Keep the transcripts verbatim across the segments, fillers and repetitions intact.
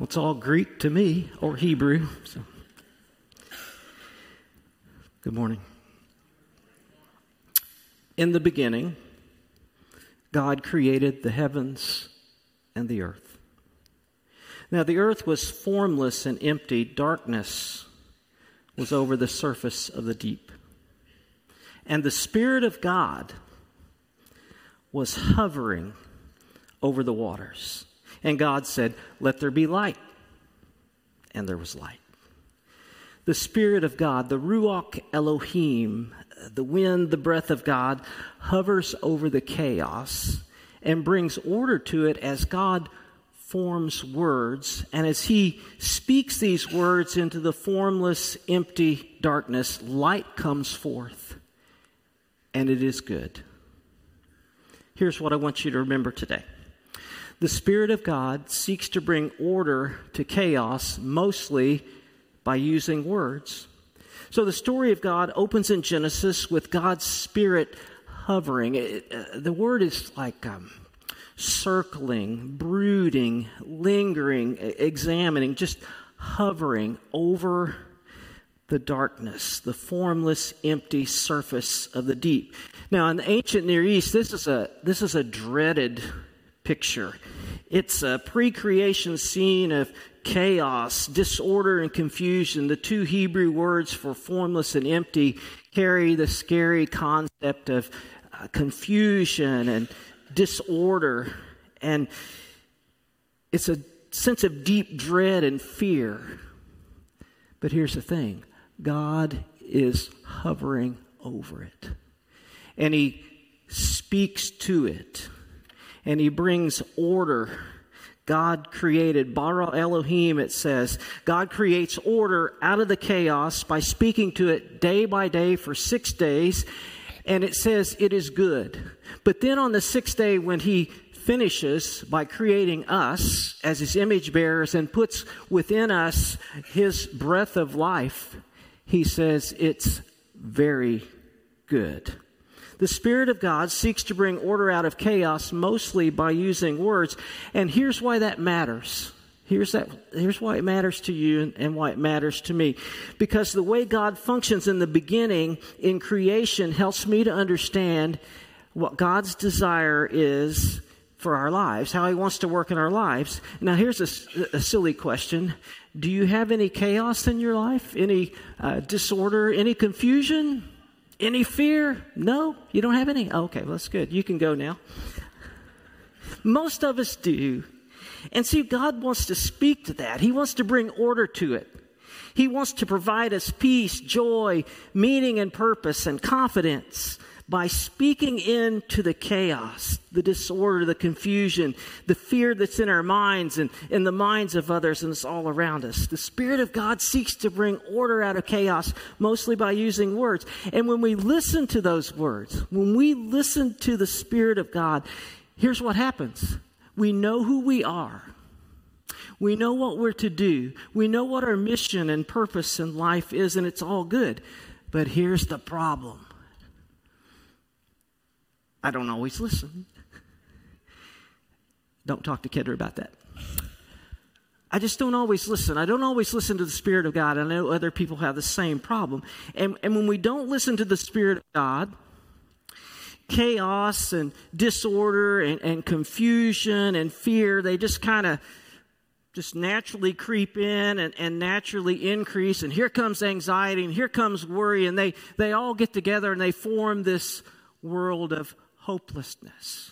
it's all Greek to me, or Hebrew. So. Good morning. In the beginning, God created the heavens and the earth. Now the earth was formless and empty. Darkness was over the surface of the deep. And the Spirit of God was hovering over the waters. And God said, "Let there be light." And there was light. The Spirit of God, the Ruach Elohim, the wind, the breath of God, hovers over the chaos and brings order to it as God forms words. And as He speaks these words into the formless, empty darkness, light comes forth. And it is good. Here's what I want you to remember today. The Spirit of God seeks to bring order to chaos, mostly by using words. So the story of God opens in Genesis with God's Spirit hovering. It, uh, the word is like um, circling, brooding, lingering, examining, just hovering over the darkness, the formless, empty surface of the deep. Now, in the ancient Near East, this is a this is a dreaded picture. It's a pre-creation scene of chaos, disorder, and confusion. The two Hebrew words for formless and empty carry the scary concept of uh, confusion and disorder. And it's a sense of deep dread and fear. But here's the thing. God is hovering over it. And He speaks to it. And He brings order. God created, bara Elohim, it says. God creates order out of the chaos by speaking to it day by day for six days. And it says it is good. But then on the sixth day, when He finishes by creating us as His image bearers and puts within us His breath of life, He says it's very good. The Spirit of God seeks to bring order out of chaos, mostly by using words. And here's why that matters. Here's that. Here's why it matters to you and, and why it matters to me. Because the way God functions in the beginning, in creation, helps me to understand what God's desire is for our lives, how He wants to work in our lives. Now, here's a, a silly question. Do you have any chaos in your life? Any uh, disorder? Any confusion? Any fear? No? You don't have any? Okay, well, that's good. You can go now. Most of us do. And see, God wants to speak to that. He wants to bring order to it. He wants to provide us peace, joy, meaning and purpose and confidence by speaking into the chaos, the disorder, the confusion, the fear that's in our minds and in the minds of others, and it's all around us. The Spirit of God seeks to bring order out of chaos, mostly by using words. And when we listen to those words, when we listen to the Spirit of God, here's what happens. We know who we are. We know what we're to do. We know what our mission and purpose in life is, and it's all good. But here's the problem. I don't always listen. Don't talk to Kedra about that. I just don't always listen. I don't always listen to the Spirit of God. I know other people have the same problem. And, and when we don't listen to the Spirit of God, chaos and disorder and, and confusion and fear, they just kind of just naturally creep in and, and naturally increase. And here comes anxiety and here comes worry. And they, they all get together and they form this world of hopelessness.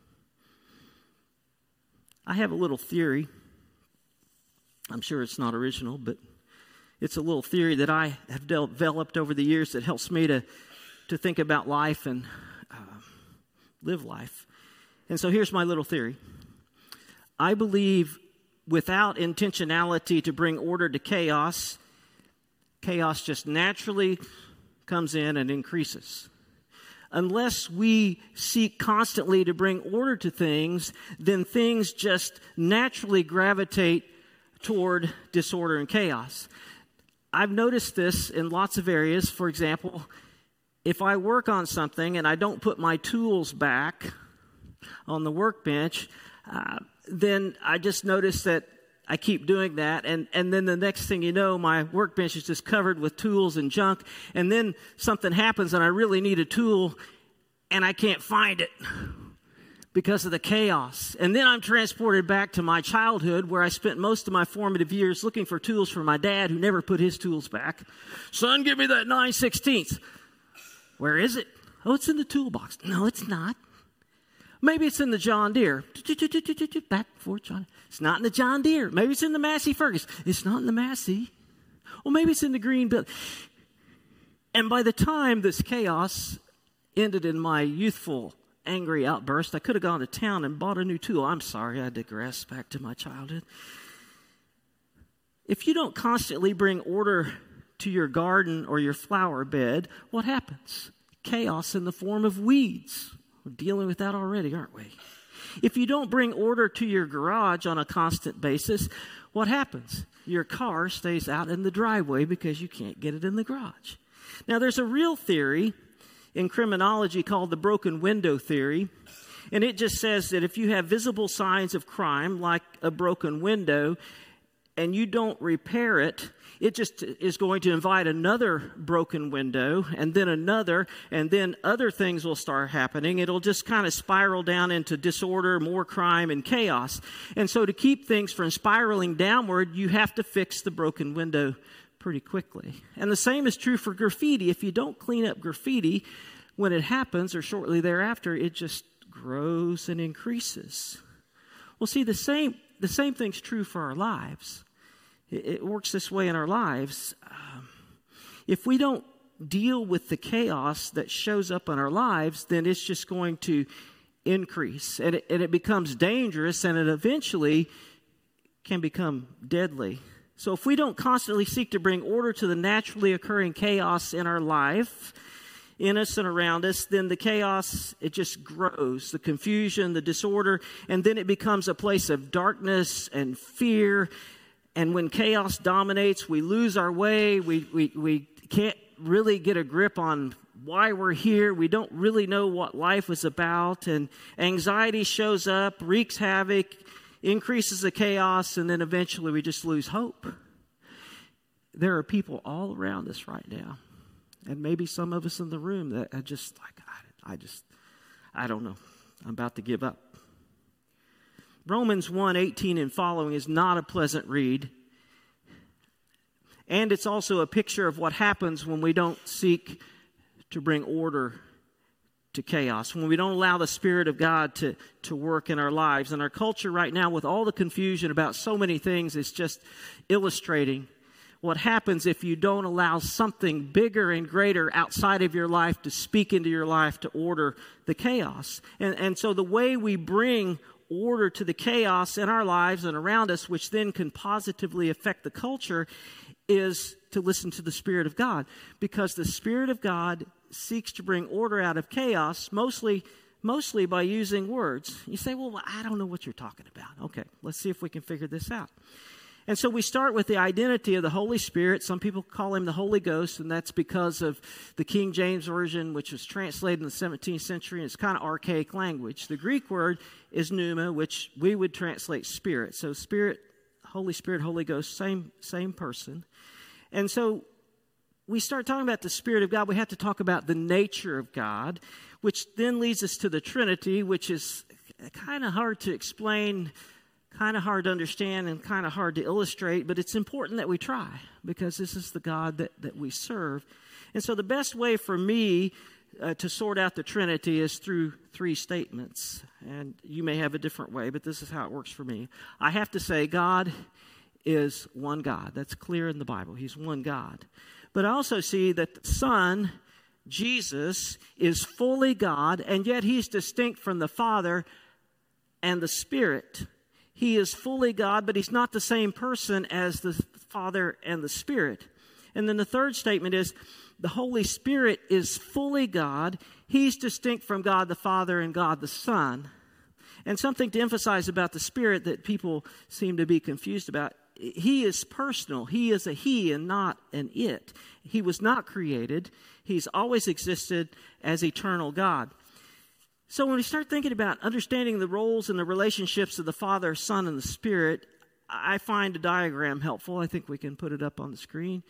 I have a little theory. I'm sure it's not original, but it's a little theory that I have developed over the years that helps me to, to think about life and uh, live life. And so here's my little theory. I believe without intentionality to bring order to chaos, chaos just naturally comes in and increases. Unless we seek constantly to bring order to things, then things just naturally gravitate toward disorder and chaos. I've noticed this in lots of areas. For example, if I work on something and I don't put my tools back on the workbench, uh, then I just notice that I keep doing that, and, and then the next thing you know, my workbench is just covered with tools and junk, and then something happens and I really need a tool, and I can't find it because of the chaos. And then I'm transported back to my childhood where I spent most of my formative years looking for tools for my dad who never put his tools back. Son, give me that nine sixteenths. Where is it? Oh, it's in the toolbox. No, it's not. Maybe it's in the John Deere. Back and forth, John. It's not in the John Deere. Maybe it's in the Massey Ferguson. It's not in the Massey. Well, maybe it's in the Green Bill. And by the time this chaos ended in my youthful, angry outburst, I could have gone to town and bought a new tool. I'm sorry, I digress back to my childhood. If you don't constantly bring order to your garden or your flower bed, what happens? Chaos in the form of weeds. We're dealing with that already, aren't we? If you don't bring order to your garage on a constant basis, what happens? Your car stays out in the driveway because you can't get it in the garage. Now, there's a real theory in criminology called the broken window theory, and it just says that if you have visible signs of crime, like a broken window, and you don't repair it, it just is going to invite another broken window, and then another, and then other things will start happening. It'll just kind of spiral down into disorder, more crime, and chaos. And so to keep things from spiraling downward, you have to fix the broken window pretty quickly. And the same is true for graffiti. If you don't clean up graffiti, when it happens, or shortly thereafter, it just grows and increases. Well, see, the same, the same thing's true for our lives. It works this way in our lives. Um, if we don't deal with the chaos that shows up in our lives, then it's just going to increase. And it, and it becomes dangerous, and it eventually can become deadly. So if we don't constantly seek to bring order to the naturally occurring chaos in our life, in us and around us, then the chaos, it just grows. The confusion, the disorder, and then it becomes a place of darkness and fear. And when chaos dominates, we lose our way. We, we, we can't really get a grip on why we're here. We don't really know what life is about. And anxiety shows up, wreaks havoc, increases the chaos, and then eventually we just lose hope. There are people all around us right now, and maybe some of us in the room that are just like, I, I just, I don't know. I'm about to give up. Romans one eighteen and following is not a pleasant read. And it's also a picture of what happens when we don't seek to bring order to chaos, when we don't allow the Spirit of God to, to work in our lives. And our culture right now, with all the confusion about so many things, is just illustrating what happens if you don't allow something bigger and greater outside of your life to speak into your life to order the chaos. And, and so the way we bring order to the chaos in our lives and around us, which then can positively affect the culture, is to listen to the Spirit of God. Because the Spirit of God seeks to bring order out of chaos, mostly mostly by using words. You say, well, I don't know what you're talking about. Okay, let's see if we can figure this out. And so we start with the identity of the Holy Spirit. Some people call him the Holy Ghost, and that's because of the King James Version, which was translated in the seventeenth century, and it's kind of archaic language. The Greek word is pneuma, which we would translate spirit. So Spirit, Holy Spirit, Holy Ghost, same, same person. And so we start talking about the Spirit of God. We have to talk about the nature of God, which then leads us to the Trinity, which is kind of hard to explain, kind of hard to understand, and kind of hard to illustrate, but it's important that we try, because this is the God that, that we serve. And so the best way for me uh, to sort out the Trinity is through three statements. And you may have a different way, but this is how it works for me. I have to say God is one God. That's clear in the Bible. He's one God. But I also see that the Son, Jesus, is fully God, and yet he's distinct from the Father and the Spirit. He is fully God, but he's not the same person as the Father and the Spirit. And then the third statement is the Holy Spirit is fully God. He's distinct from God the Father and God the Son. And something to emphasize about the Spirit that people seem to be confused about, he is personal. He is a he and not an it. He was not created. He's always existed as eternal God. So when we start thinking about understanding the roles and the relationships of the Father, Son, and the Spirit, I find a diagram helpful. I think we can put it up on the screen.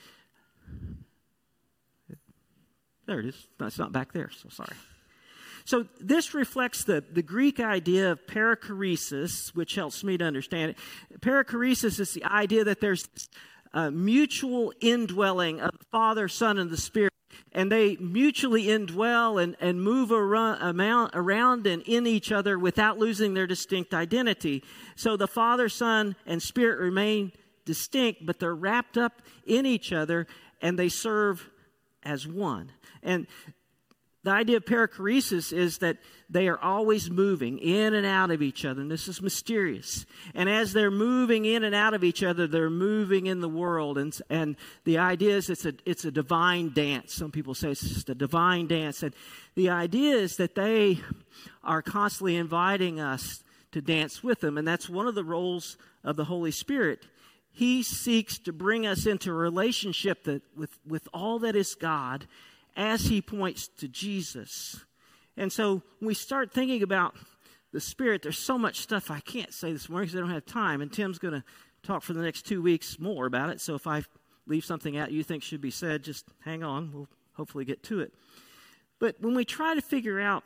There it is. No, it's not back there, so sorry. So this reflects the, the Greek idea of perichoresis, which helps me to understand it. Perichoresis is the idea that there's this, uh, mutual indwelling of the Father, Son, and the Spirit. And they mutually indwell and, and move around, amount, around and in each other without losing their distinct identity. So the Father, Son, and Spirit remain distinct, but they're wrapped up in each other, and they serve as one. And the idea of perichoresis is that they are always moving in and out of each other. And this is mysterious. And as they're moving in and out of each other, they're moving in the world. And, and the idea is it's a, it's a divine dance. Some people say it's just a divine dance. And the idea is that they are constantly inviting us to dance with them. And that's one of the roles of the Holy Spirit. He seeks to bring us into a relationship that with, with all that is God, as he points to Jesus. And so when we start thinking about the Spirit, there's so much stuff I can't say this morning because I don't have time. And Tim's going to talk for the next two weeks more about it. So if I leave something out you think should be said, just hang on. We'll hopefully get to it. But when we try to figure out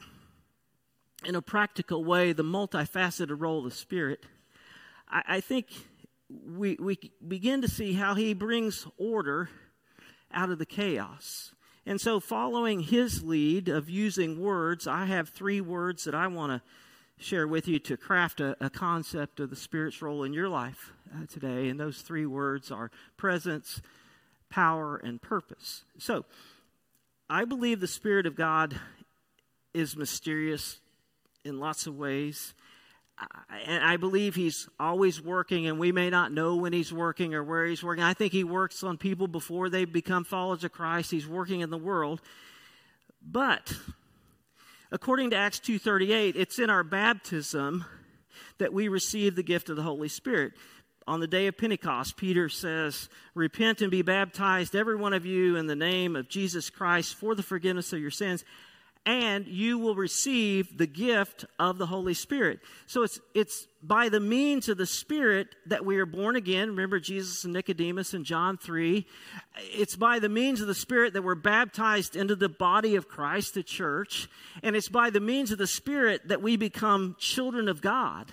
in a practical way the multifaceted role of the Spirit, I, I think we, we begin to see how he brings order out of the chaos. And so following his lead of using words, I have three words that I want to share with you to craft a, a concept of the Spirit's role in your life uh, today. And those three words are presence, power, and purpose. So I believe the Spirit of God is mysterious in lots of ways. And I believe he's always working, and we may not know when he's working or where he's working. I think he works on people before they become followers of Christ. He's working in the world. But according to Acts two thirty-eight, it's in our baptism that we receive the gift of the Holy Spirit. On the day of Pentecost, Peter says, "Repent and be baptized, every one of you, in the name of Jesus Christ for the forgiveness of your sins, and you will receive the gift of the Holy Spirit." So it's it's by the means of the Spirit that we are born again. Remember Jesus and Nicodemus in John three. It's by the means of the Spirit that we're baptized into the body of Christ, the church. And it's by the means of the Spirit that we become children of God.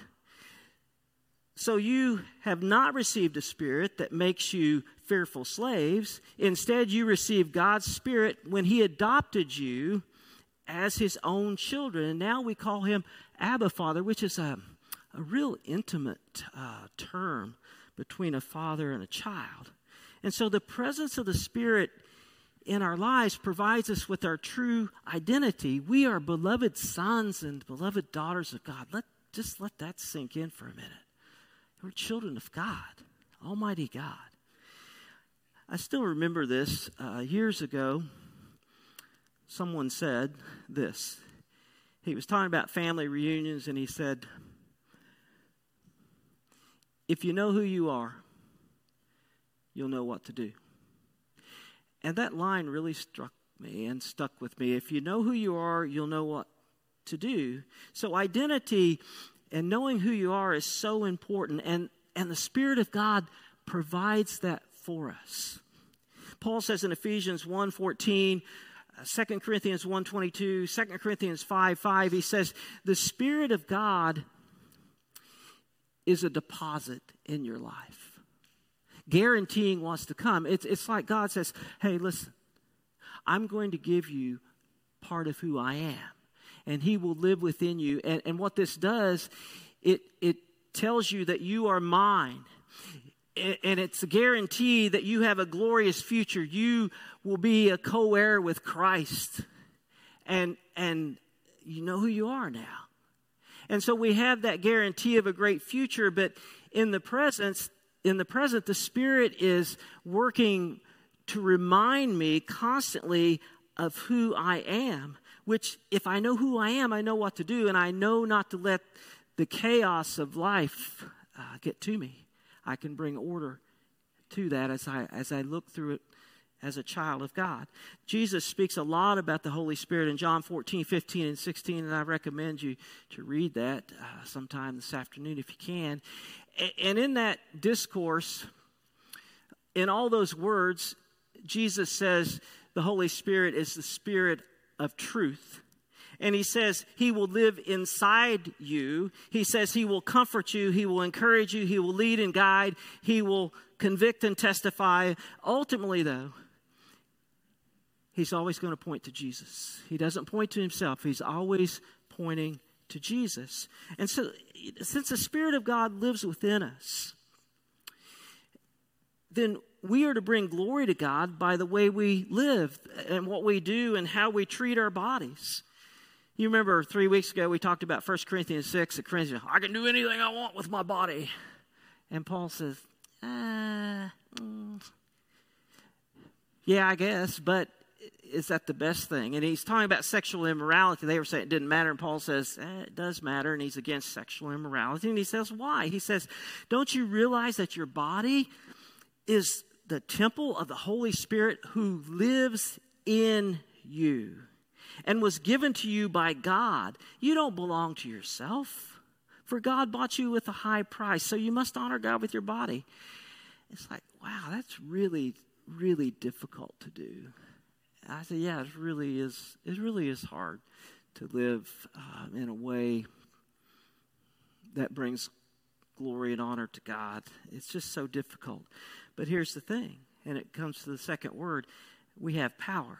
So you have not received a spirit that makes you fearful slaves. Instead, you received God's Spirit when he adopted you as his own children. And now we call him Abba Father, which is a, a real intimate uh, term between a father and a child. And so the presence of the Spirit in our lives provides us with our true identity. We are beloved sons and beloved daughters of God. Let just let that sink in for a minute. We're children of God, Almighty God. I still remember this uh, years ago. Someone said this. He was talking about family reunions, and he said, "If you know who you are, you'll know what to do." And that line really struck me and stuck with me. If you know who you are, you'll know what to do. So identity and knowing who you are is so important, and, and the Spirit of God provides that for us. Paul says in Ephesians one fourteen, Second Corinthians one twenty-two, Second Corinthians five five, he says, the Spirit of God is a deposit in your life, guaranteeing what's to come. It's, it's like God says, hey, listen, I'm going to give you part of who I am, and he will live within you. And, and what this does, it, it tells you that you are mine. And it's a guarantee that you have a glorious future. You will be a co-heir with Christ. And, and you know who you are now. And so we have that guarantee of a great future. But in the present, in the present, the Spirit is working to remind me constantly of who I am. Which, if I know who I am, I know what to do. And I know not to let the chaos of life uh, get to me. I can bring order to that as I as I look through it as a child of God. Jesus speaks a lot about the Holy Spirit in John fourteen, fifteen, and sixteen, and I recommend you to read that uh, sometime this afternoon if you can. And in that discourse, in all those words, Jesus says the Holy Spirit is the Spirit of truth. And he says he will live inside you. He says he will comfort you. He will encourage you. He will lead and guide. He will convict and testify. Ultimately, though, he's always going to point to Jesus. He doesn't point to himself. He's always pointing to Jesus. And so, since the Spirit of God lives within us, then we are to bring glory to God by the way we live and what we do and how we treat our bodies. You remember three weeks ago we talked about First Corinthians six. At Corinthians, I can do anything I want with my body. And Paul says, ah, mm, yeah, I guess, but is that the best thing? And he's talking about sexual immorality. They were saying it didn't matter, and Paul says, eh, it does matter, and he's against sexual immorality. And he says, why? He says, don't you realize that your body is the temple of the Holy Spirit who lives in you and was given to you by God? You don't belong to yourself, for God bought you with a high price, so you must honor God with your body. It's like, wow, that's really, really difficult to do. I said, yeah, it really is. It really is hard to live uh, in a way that brings glory and honor to God. It's just so difficult. But here's the thing, and it comes to the second word: we have power.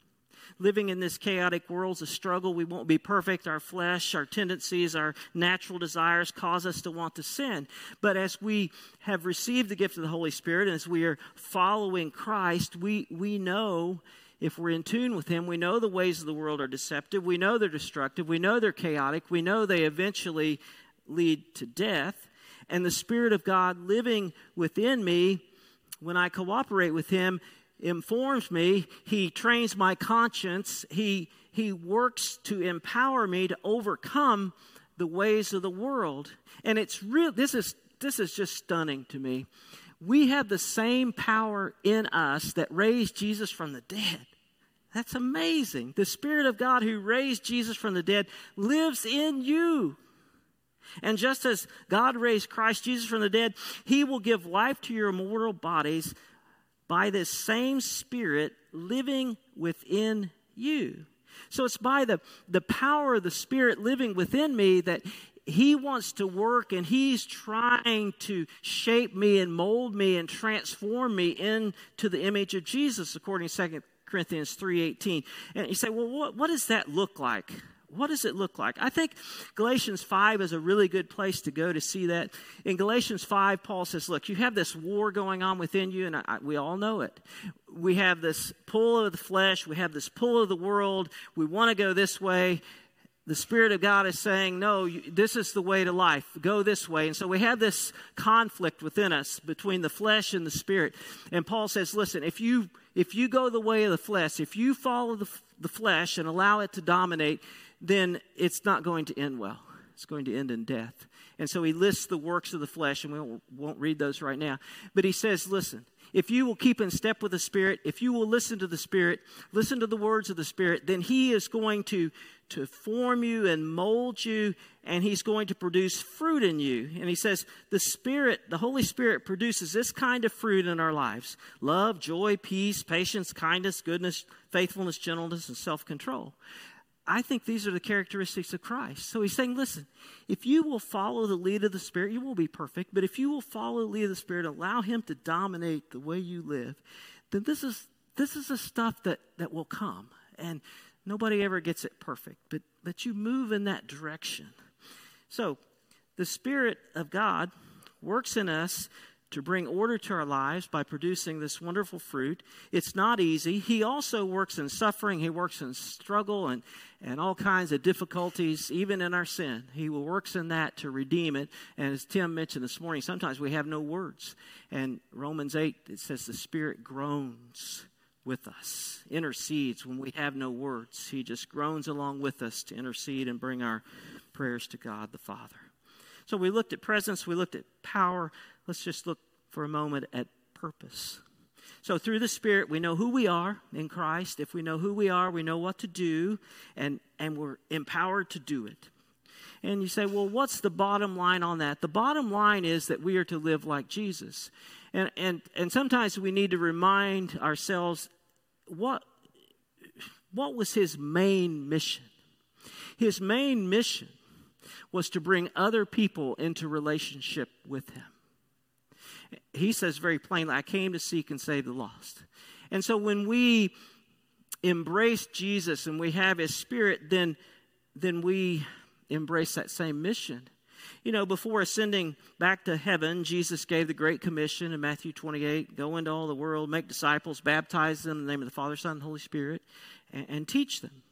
Living in this chaotic world is a struggle. We won't be perfect. Our flesh, our tendencies, our natural desires cause us to want to sin. But as we have received the gift of the Holy Spirit, and as we are following Christ, we we know, if we're in tune with Him, we know the ways of the world are deceptive. We know they're destructive. We know they're chaotic. We know they eventually lead to death. And the Spirit of God living within me, when I cooperate with Him, informs me. He trains my conscience. He, he works to empower me to overcome the ways of the world. And it's real. This is, this is just stunning to me. We have the same power in us that raised Jesus from the dead. That's amazing. The Spirit of God who raised Jesus from the dead lives in you. And just as God raised Christ Jesus from the dead, He will give life to your mortal bodies by this same Spirit living within you. So it's by the, the power of the Spirit living within me that He wants to work, and He's trying to shape me and mold me and transform me into the image of Jesus, according to Second Corinthians three eighteen. And you say, well, what, what does that look like? What does it look like? I think Galatians five is a really good place to go to see that. In Galatians five, Paul says, look, you have this war going on within you, and I, we all know it. We have this pull of the flesh. We have this pull of the world. We want to go this way. The Spirit of God is saying, no, you, this is the way to life. Go this way. And so we have this conflict within us between the flesh and the Spirit. And Paul says, listen, if you if you go the way of the flesh, if you follow the, the flesh and allow it to dominate, then it's not going to end well. It's going to end in death. And so he lists the works of the flesh, and we won't, won't read those right now. But he says, listen, if you will keep in step with the Spirit, if you will listen to the Spirit, listen to the words of the Spirit, then He is going to, to form you and mold you, and He's going to produce fruit in you. And he says the Spirit, the Holy Spirit produces this kind of fruit in our lives: love, joy, peace, patience, kindness, goodness, faithfulness, gentleness, and self-control. I think these are the characteristics of Christ. So he's saying, listen, if you will follow the lead of the Spirit, you won't be perfect, but if you will follow the lead of the Spirit, allow Him to dominate the way you live, then this is this is the stuff that, that will come. And nobody ever gets it perfect, but, but you move in that direction. So the Spirit of God works in us to bring order to our lives by producing this wonderful fruit. It's not easy. He also works in suffering. He works in struggle and, and all kinds of difficulties, even in our sin. He works in that to redeem it. And as Tim mentioned this morning, sometimes we have no words. And Romans eight, it says the Spirit groans with us, intercedes when we have no words. He just groans along with us to intercede and bring our prayers to God the Father. So we looked at presence, we looked at power. Let's just look for a moment at purpose. So through the Spirit, we know who we are in Christ. If we know who we are, we know what to do, and, and we're empowered to do it. And you say, well, what's the bottom line on that? The bottom line is that we are to live like Jesus. And, and, and sometimes we need to remind ourselves, what, what was his main mission? His main mission was to bring other people into relationship with him. He says very plainly, I came to seek and save the lost. And so when we embrace Jesus and we have his Spirit, then, then we embrace that same mission. You know, before ascending back to heaven, Jesus gave the Great Commission in Matthew twenty-eight, go into all the world, make disciples, baptize them in the name of the Father, Son, and Holy Spirit, and, and teach them.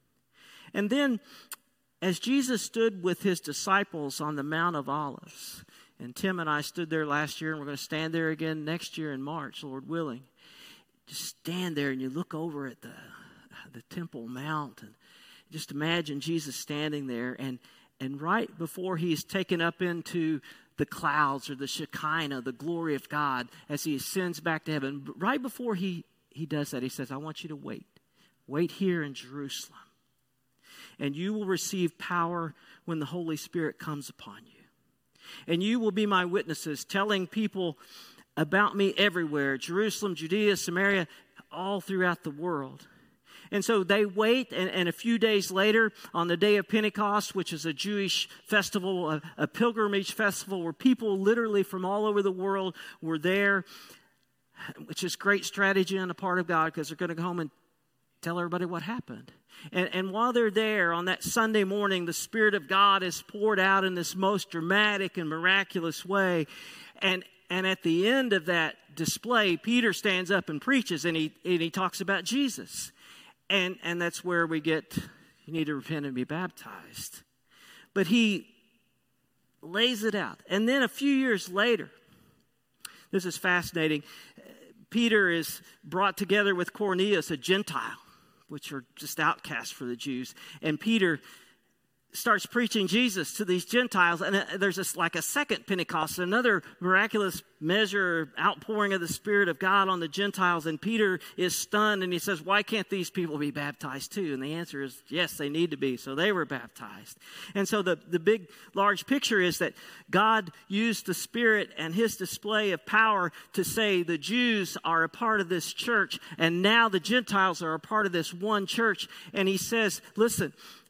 And then, as Jesus stood with his disciples on the Mount of Olives, and Tim and I stood there last year, and we're going to stand there again next year in March, Lord willing. Just stand there and you look over at the, the Temple Mount, and just imagine Jesus standing there, and, and right before he's taken up into the clouds or the Shekinah, the glory of God, as he ascends back to heaven, right before he, he does that, he says, I want you to wait. Wait here in Jerusalem. And you will receive power when the Holy Spirit comes upon you. And you will be my witnesses, telling people about me everywhere, Jerusalem, Judea, Samaria, all throughout the world. And so they wait, and, and a few days later, on the day of Pentecost, which is a Jewish festival, a, a pilgrimage festival, where people literally from all over the world were there, which is great strategy on the part of God, because they're going to go home and tell everybody what happened. And, and while they're there on that Sunday morning, the Spirit of God is poured out in this most dramatic and miraculous way. And, and at the end of that display, Peter stands up and preaches, and he, and he talks about Jesus. And, and that's where we get, you need to repent and be baptized. But he lays it out. And then a few years later, this is fascinating, Peter is brought together with Cornelius, a Gentile, which are just outcasts for the Jews. And Peter starts preaching Jesus to these Gentiles. And there's this, like a second Pentecost, another miraculous measure, outpouring of the Spirit of God on the Gentiles. And Peter is stunned, and he says, why can't these people be baptized too? And the answer is, yes, they need to be. So they were baptized. And so the, the big, large picture is that God used the Spirit and his display of power to say the Jews are a part of this church, and now the Gentiles are a part of this one church. And he says, listen,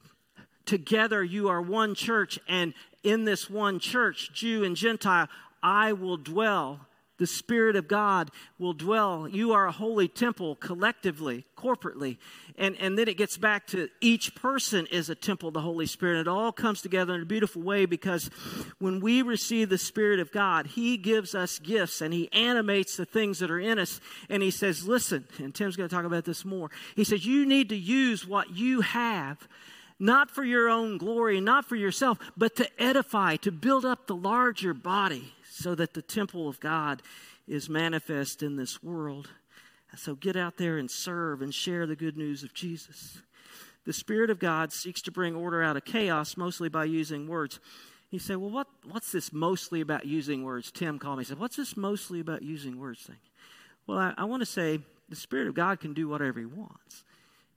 together you are one church, and in this one church, Jew and Gentile, I will dwell. The Spirit of God will dwell. You are a holy temple collectively, corporately. And, and then it gets back to each person is a temple of the Holy Spirit. It all comes together in a beautiful way, because when we receive the Spirit of God, he gives us gifts and he animates the things that are in us. And he says, listen, and Tim's going to talk about this more. He says, you need to use what you have, not for your own glory, not for yourself, but to edify, to build up the larger body so that the temple of God is manifest in this world. So get out there and serve and share the good news of Jesus. The Spirit of God seeks to bring order out of chaos, mostly by using words. You say, well, what, what's this mostly about using words? Tim called me and said, what's this mostly about using words thing? Well, I, I want to say the Spirit of God can do whatever he wants.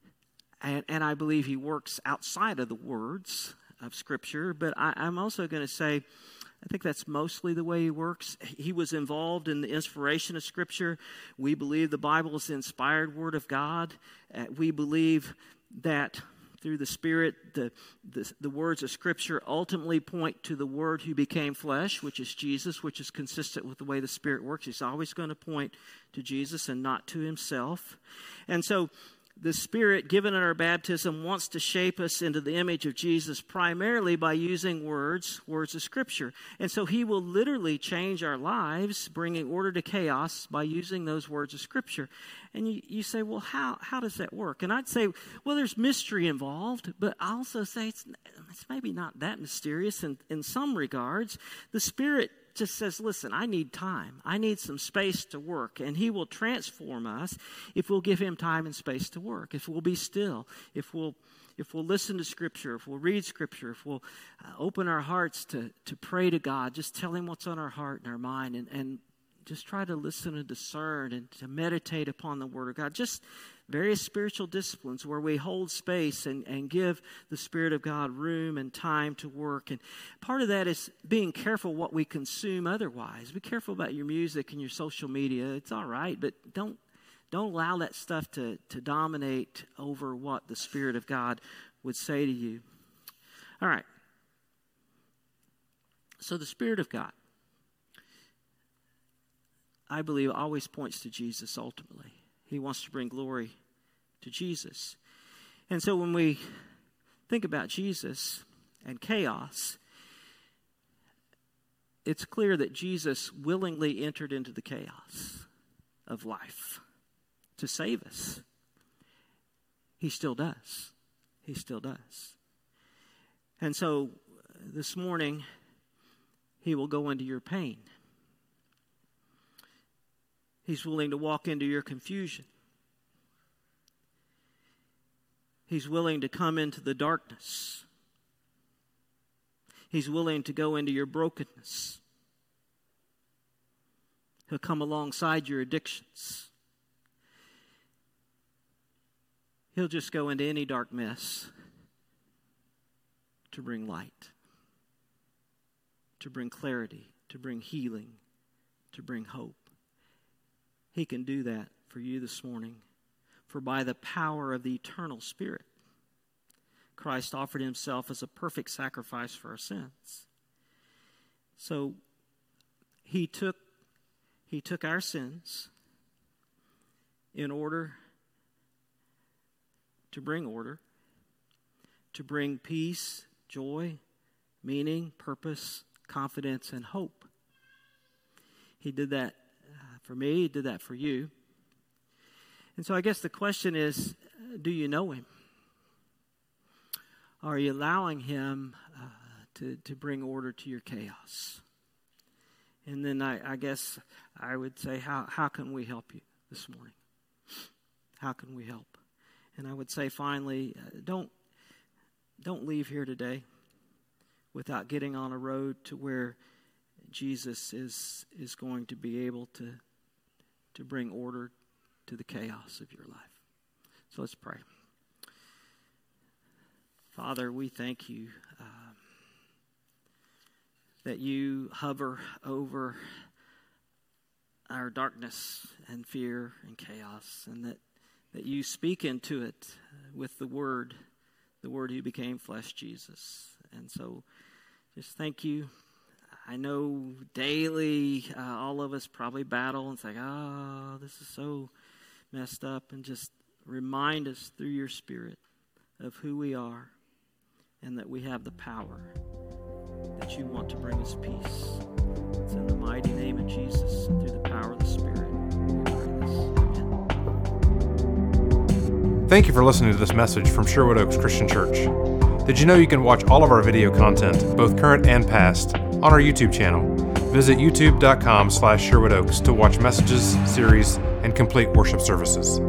And, and I believe he works outside of the words of Scripture. But I, I'm also going to say, I think that's mostly the way he works. He was involved in the inspiration of Scripture. We believe the Bible is the inspired Word of God. Uh, we believe that through the Spirit, the, the, the words of Scripture ultimately point to the Word who became flesh, which is Jesus, which is consistent with the way the Spirit works. He's always going to point to Jesus and not to himself. And so the Spirit given in our baptism wants to shape us into the image of Jesus primarily by using words, words of Scripture. And so he will literally change our lives, bringing order to chaos by using those words of Scripture. And you, you say, well, how, how does that work? And I'd say, well, there's mystery involved, but I also say it's, it's maybe not that mysterious in, in some regards. The Spirit just says, listen, I need time. I need some space to work. And he will transform us if we'll give him time and space to work, if we'll be still, if we'll if we'll listen to Scripture, if we'll read Scripture, if we'll uh, open our hearts to, to pray to God, just tell him what's on our heart and our mind, and, and just try to listen and discern and to meditate upon the Word of God. Just various spiritual disciplines where we hold space and, and give the Spirit of God room and time to work. And part of that is being careful what we consume otherwise. Be careful about your music and your social media. It's all right, but don't don't allow that stuff to, to dominate over what the Spirit of God would say to you. All right. So the Spirit of God, I believe, always points to Jesus ultimately. He wants to bring glory to Jesus. And so when we think about Jesus and chaos, it's clear that Jesus willingly entered into the chaos of life to save us. He still does. He still does. And so this morning, He will go into your pain. He's willing to walk into your confusion. He's willing to come into the darkness. He's willing to go into your brokenness. He'll come alongside your addictions. He'll just go into any dark mess to bring light, to bring clarity, to bring healing, to bring hope. He can do that for you this morning. For by the power of the eternal Spirit, Christ offered Himself as a perfect sacrifice for our sins. So He took, He took our sins in order to bring order, to bring peace, joy, meaning, purpose, confidence, and hope. He did that for me. He did that for you. And so I guess the question is, do you know Him? Are you allowing Him uh, to, to bring order to your chaos? And then I, I guess I would say, how, how can we help you this morning? How can we help? And I would say finally, uh, don't, don't leave here today without getting on a road to where Jesus is, is going to be able to to bring order to the chaos of your life. So let's pray. Father, we thank you uh, that you hover over our darkness and fear and chaos, and that, that you speak into it with the Word, the Word who became flesh, Jesus. And so just thank you. I know daily uh, all of us probably battle and say, oh, this is so messed up. And just remind us through your Spirit of who we are and that we have the power, that you want to bring us peace. It's in the mighty name of Jesus and through the power of the Spirit we pray this. Amen. Thank you for listening to this message from Sherwood Oaks Christian Church. Did you know you can watch all of our video content, both current and past, on our YouTube channel? Visit youtube.com slash Sherwood Oaks to watch messages, series, and complete worship services.